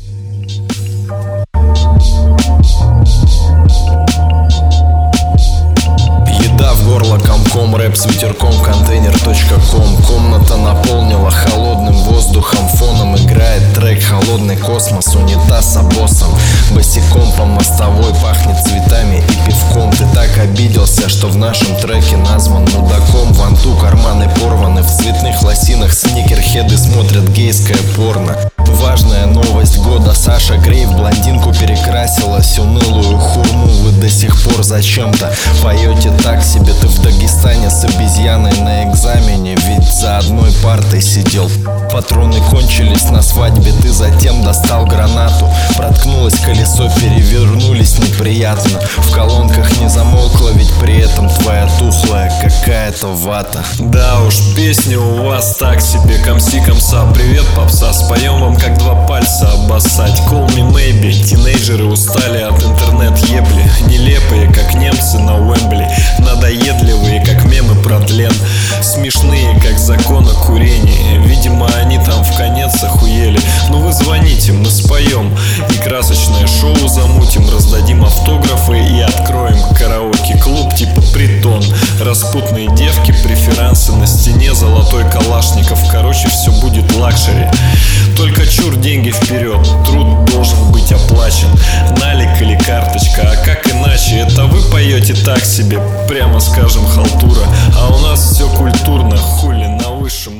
Еда в горло комком, рэп с ветерком, контейнер.ком. Комната наполнила холодным воздухом, фоном играет трек «Холодный космос», унитаз с боссом. Босиком по мостовой пахнет цветами и пивком. Ты так обиделся, что в нашем треке назван мудаком. Ванту карманы порваны, в цветных лосинах сникерхеды смотрят гейское порно. Важная новость года: Саша Грей в блондинку перекрасилась. Унылую хурму вы до сих пор зачем-то поете так себе. Ты в Дагестане с обезьяной на экзамене, ведь за одной партой сидел. Патроны кончились на свадьбе, ты затем достал гранату. Проткнулось колесо, перевернулись неприятно. В колонках не замолкла, ведь при этом твоя тухлая какая-то вата. Да уж, песни у вас так себе, комси комса. Привет, попса, споем вам как два пальца обоссать. Call me maybe. Тинейджеры устали от интернет-ебли, нелепые, как немцы на Уэмбли, надоедливые, как мемы про тлен, смешные, как закон о курении. Видимо, они там в конец охуели. Ну вы звоните, мы споем и красочное шоу замутим, раздадим автографы и откроем караоке-клуб типа Притон. Распутные девки, преферансы на стене, золотой калашников. Короче, все будет лакшери. Только чур, деньги вперед, труд должен быть оплачен. Налик или карточка, а как иначе? Это вы поете так себе, прямо скажем, халтура. А у нас все культурно, хули на высшем